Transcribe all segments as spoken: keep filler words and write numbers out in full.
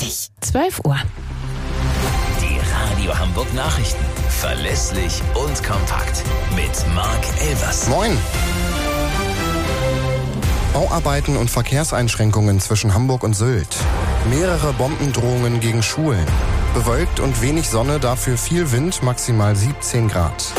Pünktlich zwölf Uhr. Die Radio Hamburg Nachrichten. Verlässlich und kompakt. Mit Marc Elvers. Moin. Bauarbeiten und Verkehrseinschränkungen zwischen Hamburg und Sylt. Mehrere Bombendrohungen gegen Schulen. Bewölkt und wenig Sonne, dafür viel Wind, maximal siebzehn Grad.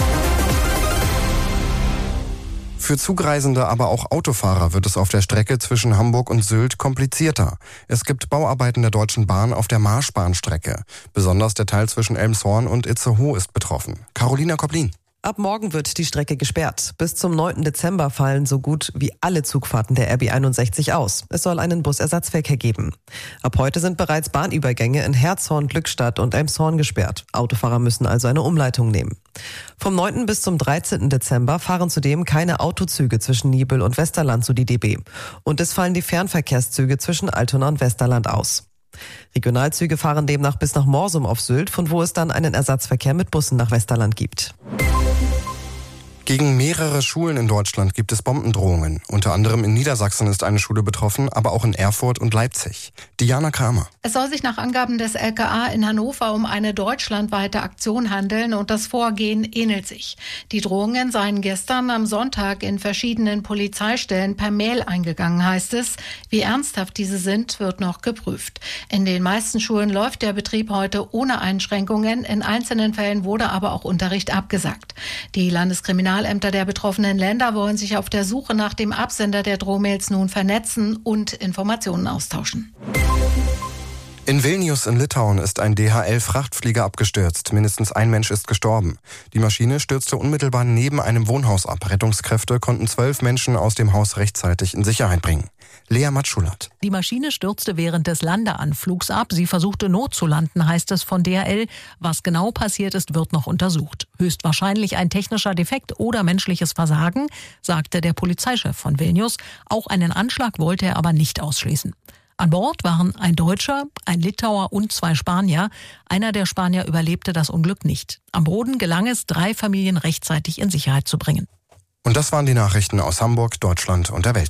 Für Zugreisende, aber auch Autofahrer wird es auf der Strecke zwischen Hamburg und Sylt komplizierter. Es gibt Bauarbeiten der Deutschen Bahn auf der Marschbahnstrecke. Besonders der Teil zwischen Elmshorn und Itzehoe ist betroffen. Carolina Koplin. Ab morgen wird die Strecke gesperrt. Bis zum neunten Dezember fallen so gut wie alle Zugfahrten der R B einundsechzig aus. Es soll einen Busersatzverkehr geben. Ab heute sind bereits Bahnübergänge in Herzhorn, Glückstadt und Elmshorn gesperrt. Autofahrer müssen also eine Umleitung nehmen. Vom neunten bis zum dreizehnten Dezember fahren zudem keine Autozüge zwischen Nibel und Westerland zu die D B. Und es fallen die Fernverkehrszüge zwischen Altona und Westerland aus. Regionalzüge fahren demnach bis nach Morsum auf Sylt, von wo es dann einen Ersatzverkehr mit Bussen nach Westerland gibt. Gegen mehrere Schulen in Deutschland gibt es Bombendrohungen. Unter anderem in Niedersachsen ist eine Schule betroffen, aber auch in Erfurt und Leipzig. Diana Kramer. Es soll sich nach Angaben des L K A in Hannover um eine deutschlandweite Aktion handeln und das Vorgehen ähnelt sich. Die Drohungen seien gestern am Sonntag in verschiedenen Polizeistellen per Mail eingegangen, heißt es. Wie ernsthaft diese sind, wird noch geprüft. In den meisten Schulen läuft der Betrieb heute ohne Einschränkungen. In einzelnen Fällen wurde aber auch Unterricht abgesagt. Die Landeskriminalämter der betroffenen Länder wollen sich auf der Suche nach dem Absender der Drohmails nun vernetzen und Informationen austauschen. In Vilnius in Litauen ist ein D H L-Frachtflieger abgestürzt. Mindestens ein Mensch ist gestorben. Die Maschine stürzte unmittelbar neben einem Wohnhaus ab. Rettungskräfte konnten zwölf Menschen aus dem Haus rechtzeitig in Sicherheit bringen. Lea Matschulat. Die Maschine stürzte während des Landeanflugs ab. Sie versuchte notzulanden, heißt es von D H L. Was genau passiert ist, wird noch untersucht. Höchstwahrscheinlich ein technischer Defekt oder menschliches Versagen, sagte der Polizeichef von Vilnius. Auch einen Anschlag wollte er aber nicht ausschließen. An Bord waren ein Deutscher, ein Litauer und zwei Spanier. Einer der Spanier überlebte das Unglück nicht. Am Boden gelang es, drei Familien rechtzeitig in Sicherheit zu bringen. Und das waren die Nachrichten aus Hamburg, Deutschland und der Welt.